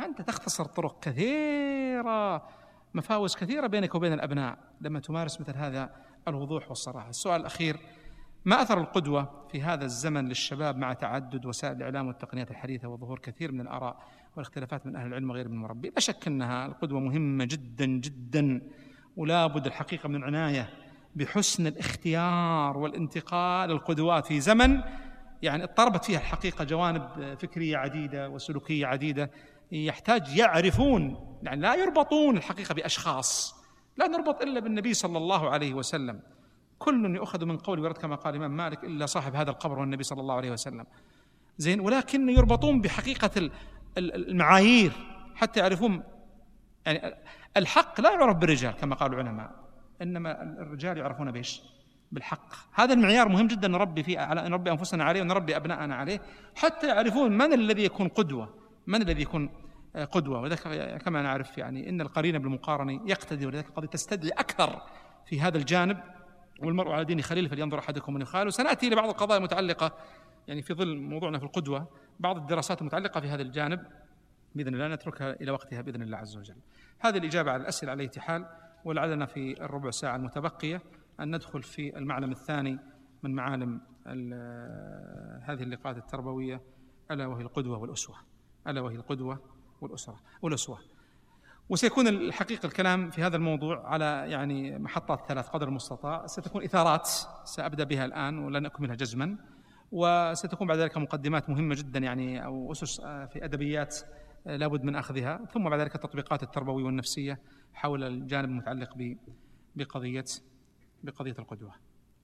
أنت تختصر طرق كثيرة، مفاوز كثيرة بينك وبين الأبناء لما تمارس مثل هذا الوضوح والصراحة. السؤال الأخير: ما أثر القدوة في هذا الزمن للشباب مع تعدد وسائل الإعلام والتقنيات الحديثة وظهور كثير من الآراء والاختلافات من أهل العلم وغير من المربي؟ لا شك أنها القدوة مهمة جدا جدا، ولا بد الحقيقة من العناية بحسن الاختيار والانتقاء للقدوات في زمن يعني اضطربت فيها الحقيقة جوانب فكرية عديدة وسلوكية عديدة. يحتاج يعرفون، يعني لا يربطون الحقيقة بأشخاص، لا نربط إلا بالنبي صلى الله عليه وسلم. كل يؤخذ من قول ورد كما قال الإمام مالك إلا صاحب هذا القبر والنبي صلى الله عليه وسلم. زين، ولكن يربطون بحقيقة المعايير حتى يعرفون. يعني الحق لا يعرف بالرجال كما قال العلماء، إنما الرجال يعرفون بإيش؟ بالحق. هذا المعيار مهم جدا نربي فيه، على نربي أنفسنا عليه ونربي أبنائنا عليه، حتى يعرفون من الذي يكون قدوة، من الذي يكون قدوة. وذلك كما نعرف يعني إن القرين بالمقارنة يقتدي، ولذلك قد تستدعي أكثر في هذا الجانب. والمرء على دين خليل فلينظر أحدكم من يخالف. وسنأتي لبعض القضايا المتعلقة يعني في ظل موضوعنا في القدوة، بعض الدراسات المتعلقة في هذا الجانب بإذن الله نتركها إلى وقتها بإذن الله عز وجل. هذه الإجابة على الأسئلة على أي حال، ولعلنا في الربع ساعة المتبقية أن ندخل في المعلم الثاني من معالم هذه اللقاءات التربوية، ألا وهي القدوة والأسوة، ألا وهي القدوة والأسوة. وسيكون الحقيقة الكلام في هذا الموضوع على يعني محطات 3 قدر المستطاع. ستكون إثارات سأبدأ بها الآن ولن أكملها جزما، وستكون بعد ذلك مقدمات مهمة جدا يعني أو أسس في أدبيات لابد من أخذها، ثم بعد ذلك التطبيقات التربوية والنفسية حول الجانب المتعلق بقضية القدوة.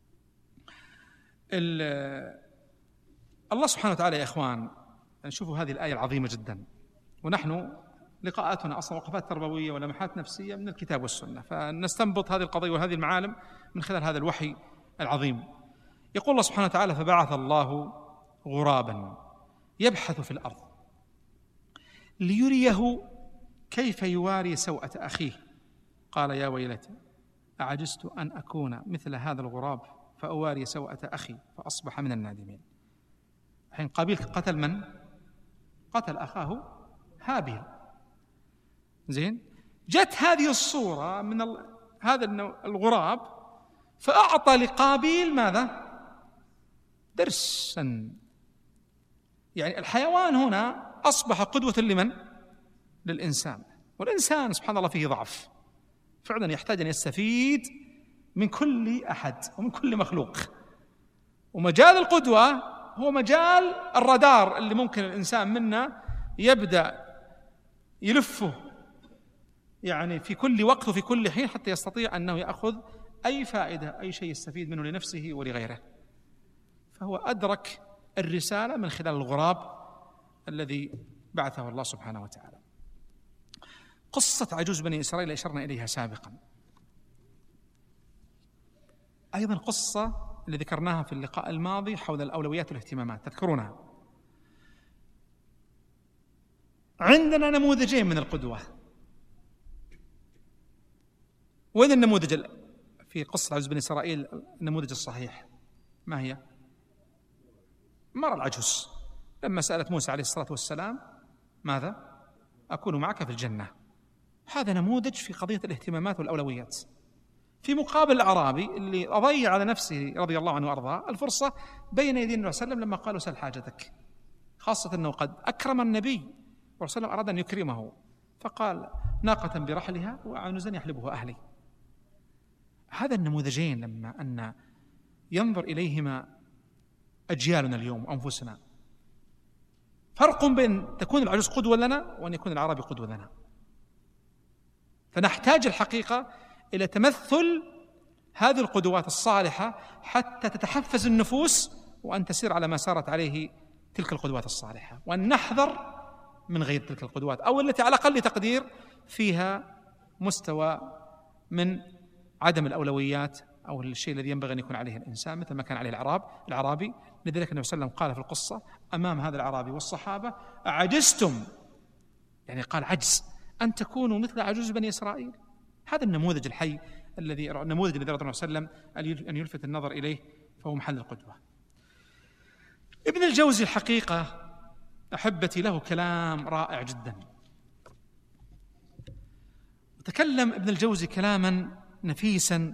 الله سبحانه وتعالى يا إخوان، نشوفوا هذه الآية العظيمة جدا، ونحن لقاءاتنا أصلا وقفات تربوية ولمحات نفسية من الكتاب والسنة، فنستنبط هذه القضية وهذه المعالم من خلال هذا الوحي العظيم. يقول الله سبحانه وتعالى: فبعث الله غرابا يبحث في الأرض ليريه كيف يواري سوءة أخيه قال يا ويلتى أعجزت أن أكون مثل هذا الغراب فأواري سوءة أخي فأصبح من النادمين. حين قابيل قتل من؟ قتل أخاه هابيل. زين، جت هذه الصورة من هذا الغراب فأعطى لقابيل ماذا؟ درسا. يعني الحيوان هنا أصبح قدوة لمن؟ للإنسان. والإنسان سبحان الله فيه ضعف، فعلا يحتاج أن يستفيد من كل أحد ومن كل مخلوق. ومجال القدوة هو مجال الرادار اللي ممكن الإنسان منا يبدأ يلفه يعني في كل وقت وفي كل حين حتى يستطيع أنه يأخذ أي فائدة، أي شيء يستفيد منه لنفسه ولغيره. فهو أدرك الرسالة من خلال الغراب الذي بعثه الله سبحانه وتعالى. قصة عجوز بني إسرائيل أشرنا إليها سابقا، أيضا قصة اللي ذكرناها في اللقاء الماضي حول الأولويات والاهتمامات، تذكرونها؟ عندنا نموذجين من القدوة. وين النموذج في قصة عجوز بني إسرائيل؟ النموذج الصحيح ما هي؟ المرأة العجوز لما سألت موسى عليه الصلاة والسلام ماذا؟ أكون معك في الجنة. هذا نموذج في قضية الاهتمامات والأولويات، في مقابل الأعرابي اللي أضيع على نفسه رضي الله عنه وأرضاه الفرصة بين يدي النبي صلى الله عليه وسلم لما قالوا سل حاجتك، خاصة أنه قد أكرم النبي والرسول صلى الله عليه وسلم أراد أن يكرمه فقال ناقة برحلها وعنزا يحلبه أهلي. هذا النموذجين لما أن ينظر إليهما أجيالنا اليوم أنفسنا، فرق بين تكون العجوز قدوة لنا وأن يكون العربي قدوة لنا. فنحتاج الحقيقة إلى تمثل هذه القدوات الصالحة حتى تتحفز النفوس وأن تسير على ما سارت عليه تلك القدوات الصالحة، وأن نحذر من غير تلك القدوات أو التي على أقل تقدير فيها مستوى من عدم الأولويات أو الشيء الذي ينبغي أن يكون عليه الإنسان مثل ما كان عليه الأعرابي. لذلك النبي صلى الله عليه وسلم قال في القصة أمام هذا الأعرابي والصحابة أعجزتم، يعني قال عجز أن تكونوا مثل عجوز بني إسرائيل. هذا النموذج الحي الذي أراد النبي صلى الله عليه وسلم أن يلفت النظر إليه، فهو محل القدوة. ابن الجوزي الحقيقة أحبتي له كلام رائع جدا تكلم ابن الجوزي كلاما نفيسا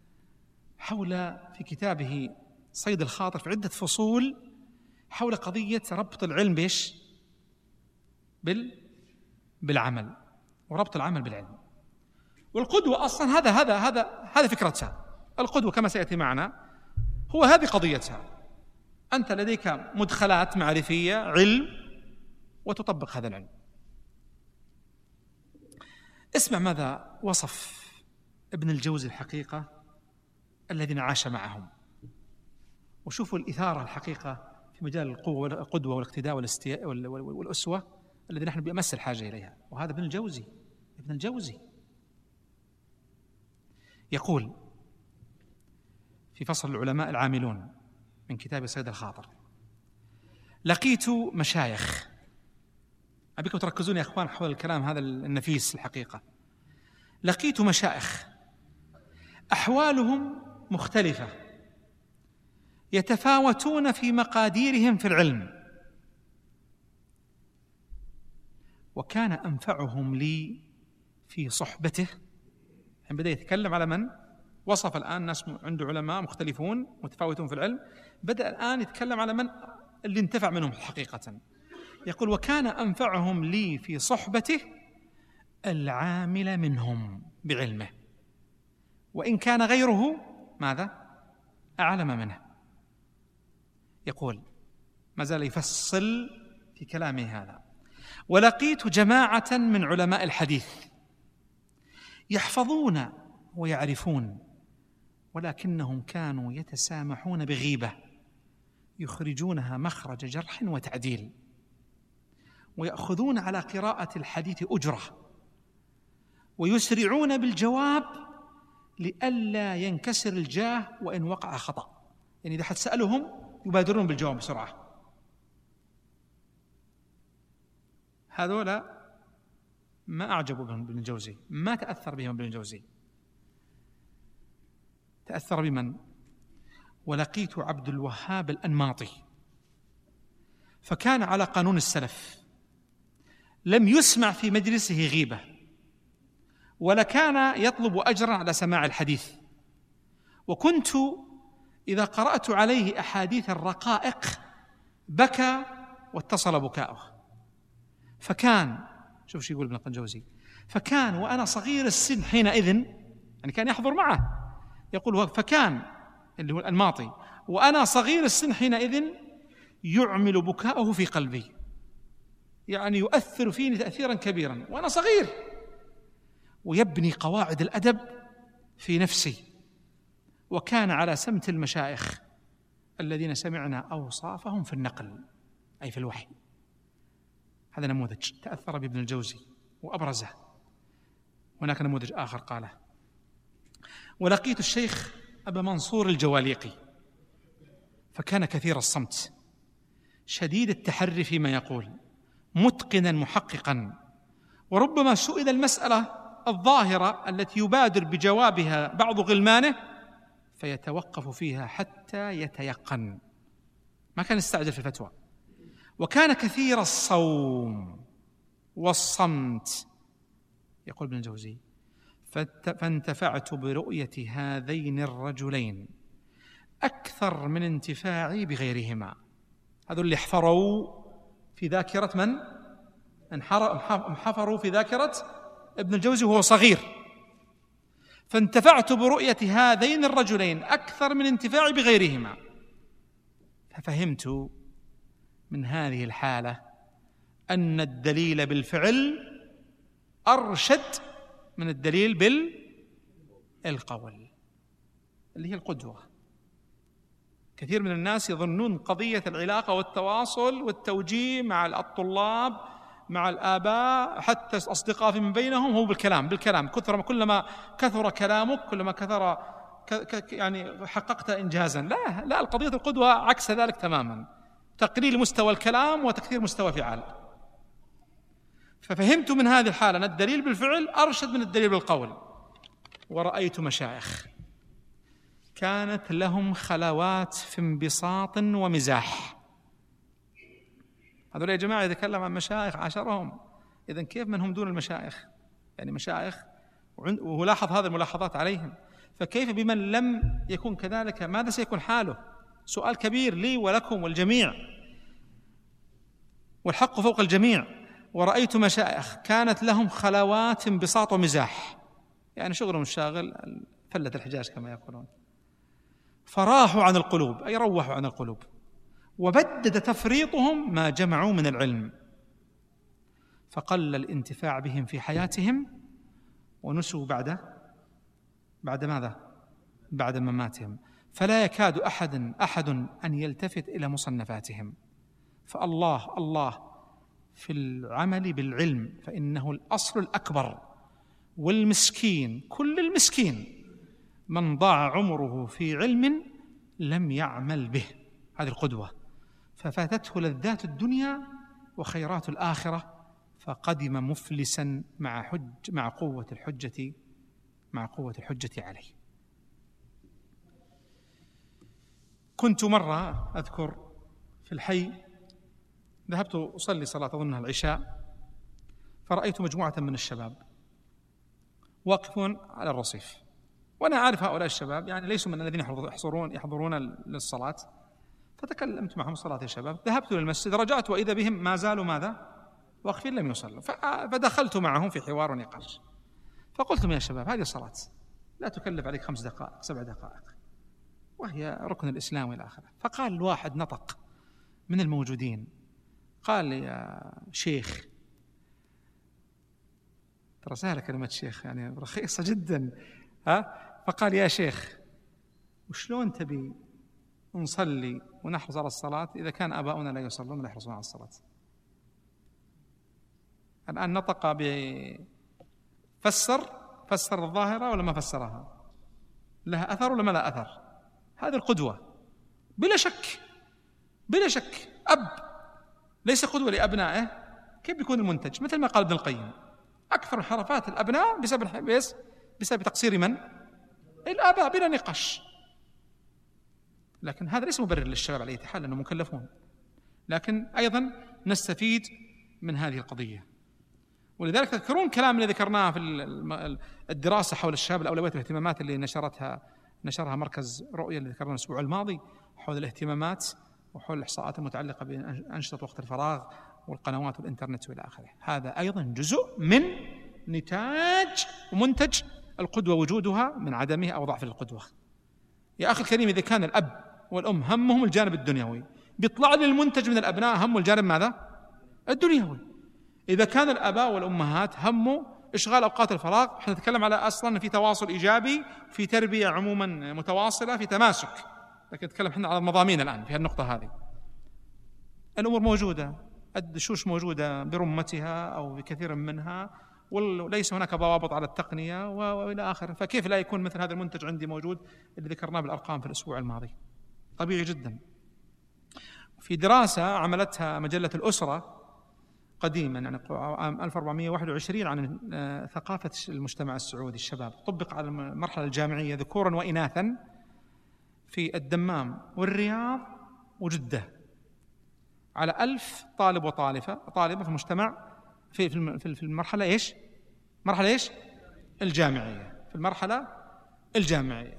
في كتابه صيد الخاطر في عدة فصول حول قضية ربط العلم بالعمل، وربط العمل بالعلم. والقدوة أصلا هذا فكرتها. القدوة كما سيأتي معنا هو هذه قضيتها. أنت لديك مدخلات معرفية، علم، وتطبق هذا العلم. اسمع ماذا وصف ابن الجوزي الحقيقة الذين عاش معهم، وشوفوا الإثارة الحقيقة في مجال القدوة والاقتداء والأسوة الذي نحن بأمس الحاجة إليها. وهذا ابن الجوزي يقول في فصل العلماء العاملون من كتاب صيد الخاطر: لقيت مشايخ. أبيكم تركزون يا أخوان حول الكلام هذا النفيس الحقيقة. لقيت مشايخ أحوالهم مختلفة، يتفاوتون في مقاديرهم في العلم، وكان أنفعهم لي في صحبته. يعني بدأ يتكلم على من وصف الآن ناس عنده علماء مختلفون متفاوتون في العلم، بدأ الآن يتكلم على من اللي انتفع منهم حقيقة. يقول: وكان أنفعهم لي في صحبته العامل منهم بعلمه، وإن كان غيره ماذا؟ أعلم منه. يقول ما زال يفصل في كلامه هذا: ولقيت جماعة من علماء الحديث يحفظون ويعرفون، ولكنهم كانوا يتسامحون بغيبة يخرجونها مخرج جرح وتعديل، ويأخذون على قراءة الحديث أجرة، ويسرعون بالجواب لئلا ينكسر الجاه وإن وقع خطأ. يعني إذا حد سألهم يبادرون بالجواب بسرعة. هذولا ما أعجبوا بهم ابن الجوزي، ما تأثر بهم ابن الجوزي. تأثر بمن؟ ولقيت عبد الوهاب الأنماطي، فكان على قانون السلف، لم يسمع في مجلسه غيبة، ولكان يطلب أجرا على سماع الحديث. وكنت إذا قرأت عليه أحاديث الرقائق بكى واتصل بكاؤه. فكان، شوف شو يقول ابن الجوزي: فكان وأنا صغير السن حينئذ، يعني كان يحضر معه، يقول فكان اللي هو الأنماطي وأنا صغير السن حينئذ يعمل بكاؤه في قلبي، يعني يؤثر فيني تأثيرا كبيرا وأنا صغير، ويبني قواعد الأدب في نفسي. وكان على سمت المشايخ الذين سمعنا أوصافهم في النقل، أي في الوحي. هذا نموذج تأثر بابن الجوزي وأبرزه. هناك نموذج آخر قاله: ولقيت الشيخ أبا منصور الجواليقي، فكان كثير الصمت، شديد التحري فيما يقول، متقنا محققا، وربما سئل المسألة الظاهرة التي يبادر بجوابها بعض غلمانه فيتوقف فيها حتى يتيقن، ما كان يستعجل في الفتوى. وكان كثير الصوم والصمت. يقول ابن الجوزي: فانتفعت برؤية هذين الرجلين أكثر من انتفاعي بغيرهما. هذول اللي حفروا في ذاكرة من؟ حفروا في ذاكرة ابن الجوزي وهو صغير. فانتفعت برؤية هذين الرجلين أكثر من انتفاعي بغيرهما. ففهمت من هذه الحالة أن الدليل بالفعل أرشد من الدليل بالقول، اللي هي القدوة. كثير من الناس يظنون قضية العلاقة والتواصل والتوجيه مع الطلاب مع الآباء حتى أصدقاء من بينهم هو بالكلام. كلما كثر كلامك كلما كثر يعني حققت إنجازا. لا، القضية القدوة عكس ذلك تماما، تقليل مستوى الكلام وتكثير مستوى الفعل. ففهمت من هذه الحالة أن الدليل بالفعل أرشد من الدليل بالقول. ورأيت مشايخ كانت لهم خلوات في انبساط ومزاح. هذول يا جماعة يتكلم عن مشايخ عاشرهم، إذن كيف من هم دون المشايخ؟ يعني مشايخ وهو لاحظ هذه الملاحظات عليهم، فكيف بمن لم يكن كذلك؟ ماذا سيكون حاله؟ سؤال كبير لي ولكم والجميع، والحق فوق الجميع. ورأيت مشايخ كانت لهم خلوات انبساط ومزاح، يعني شغلهم الشاغل فلة الحجاج كما يقولون، فراحوا عن القلوب، أي روحوا عن القلوب، وبدد تفريطهم ما جمعوا من العلم، فقل الانتفاع بهم في حياتهم، ونسوا بعد ماذا؟ بعد مماتهم، فلا يكاد أحد أن يلتفت إلى مصنفاتهم. فالله في العمل بالعلم، فإنه الأصل الأكبر. والمسكين، كل المسكين من ضاع عمره في علم لم يعمل به، هذه القدوة، ففاتته لذات الدنيا وخيرات الآخرة، فقدم مفلسا مع قوة الحجة عليه. كنت مرة أذكر في الحي، ذهبت أصلي صلاة أظنها العشاء، فرأيت مجموعة من الشباب واقفون على الرصيف، وأنا عارف هؤلاء الشباب يعني ليسوا من الذين يحضرون للصلاة، فتكلمت معهم: صلاة يا شباب. ذهبت للمسجد، رجعت وإذا بهم ما زالوا ماذا؟ واقفين لم يصلوا. فدخلت معهم في حوار ونقاش، فقلت لهم: يا شباب، هذه الصلاة لا تكلف عليك 5 دقائق 7 دقائق، وهي ركن الإسلام إلى آخره. فقال الواحد نطق من الموجودين، قال لي: يا شيخ، ترى سهلة كلمة شيخ، يعني رخيصة جدا، فقال: يا شيخ، وشلون تبي نصلي ونحرص على الصلاة إذا كان آباؤنا لا يصلون ولا يحرصون على الصلاة؟ الآن نطق فسر الظاهرة ولا ما فسرها؟ لها أثر ولا ما لها أثر؟ هذه القدوة بلا شك. أب ليس قدوة لأبنائه، كيف بيكون المنتج؟ مثل ما قال ابن القيم: أكثر انحرافات الأبناء بسبب تقصير من؟ الآباء، بلا نقاش. لكن هذا ليس مبرر للشباب على أي حال، لأنهم مكلفون، لكن أيضا نستفيد من هذه القضية. ولذلك تذكرون كلام اللي ذكرناه في الدراسة حول الشباب، الأولويات والاهتمامات اللي نشرها مركز رؤية اللي ذكرناه الأسبوع الماضي، حول الاهتمامات وحول الإحصاءات المتعلقة بأنشطة وقت الفراغ والقنوات والإنترنت وإلى آخره. هذا أيضا جزء من نتاج ومنتج القدوة، وجودها من عدمها أو ضعف القدوة. يا أخي الكريم، إذا كان الأب والأم همهم الجانب الدنيوي، بيطلع لي المنتج من الأبناء هم الجانب ماذا؟ الدنيوي. إذا كان الآباء والأمهات هموا إشغال أوقات الفراغ، احنا نتكلم على أصلا في تواصل إيجابي، في تربية عموما متواصلة، في تماسك، لكن نتكلم احنا على المضامين الآن في النقطة هذه. الأمور موجودة، الدشوش موجودة برمتها أو بكثير منها، وليس هناك ضوابط على التقنية وإلى آخره، فكيف لا يكون مثل هذا المنتج عندي موجود اللي ذكرناه بالأرقام في الأسبوع الماضي؟ طبيعي جدا. في دراسة عملتها مجلة الأسرة قديما، يعني عام 1421، عن ثقافة المجتمع السعودي الشباب، طبق على المرحلة الجامعية ذكورا وإناثا في الدمام والرياض وجدة، على 1000 طالب وطالبة في المجتمع في المرحلة إيش؟ مرحلة إيش؟ الجامعية. في المرحلة الجامعية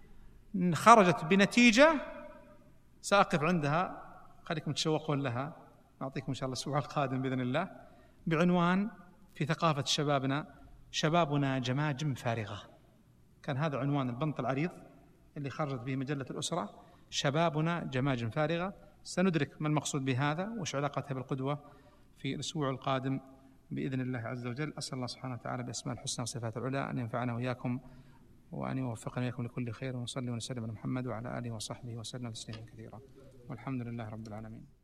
خرجت بنتيجة سأقف عندها، خليكم تشوقون لها، نعطيكم إن شاء الله الأسبوع القادم بإذن الله، بعنوان: في ثقافة شبابنا جماجم فارغة. كان هذا عنوان البنط العريض اللي خرجت به مجلة الأسرة: شبابنا جماجم فارغة. سندرك ما المقصود بهذا وش علاقتها بالقدوة في الأسبوع القادم بإذن الله عز وجل. أسأل الله سبحانه وتعالى بأسماء الحسنى وصفات العلى أن ينفعنا وإياكم، وأن يوفقنا وإياكم لكل خير، ونصلي ونسلم على محمد وعلى آله وصحبه وسلم تسليما كثيرا، والحمد لله رب العالمين.